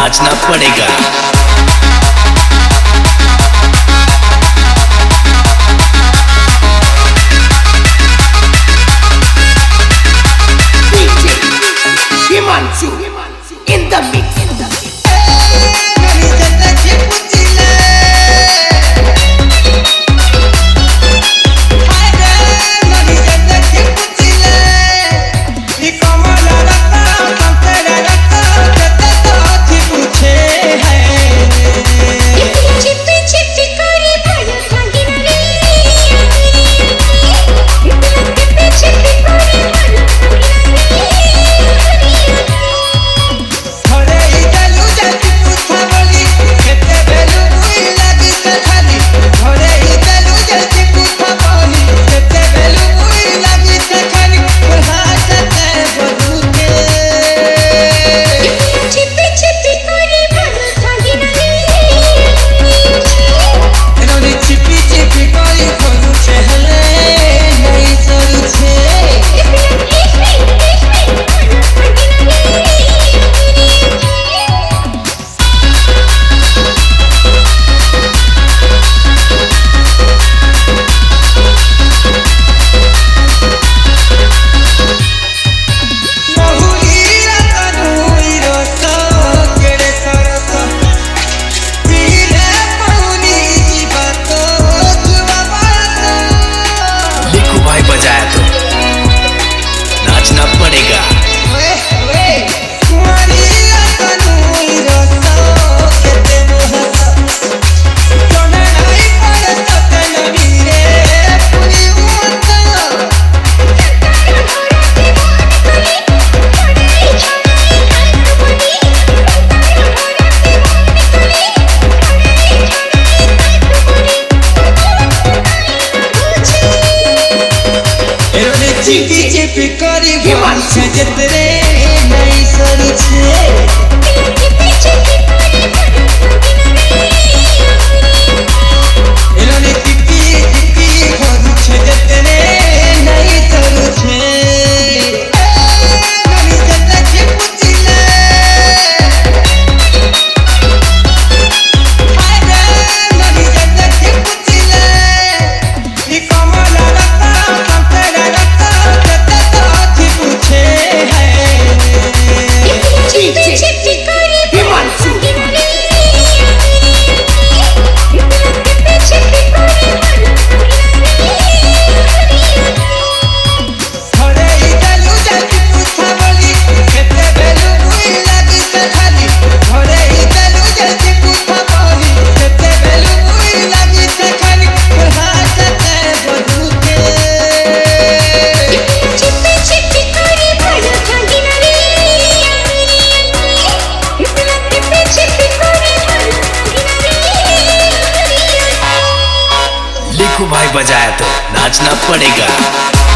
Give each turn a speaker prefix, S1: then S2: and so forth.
S1: नाचना पड़ेगा।
S2: In the mix.
S1: बजाया तो नाचना पड़ेगा।
S3: चिपी करी भूल से जतरे नहीं सरू छे इन्होंने चिपी करू छे जतरे नहीं सरू छे नमी जत के पुचिले हाय रे नमी जत के पुचिले ई कमला रता संतरा रता
S1: लिखो भाई बजाया तो नाचना पड़ेगा।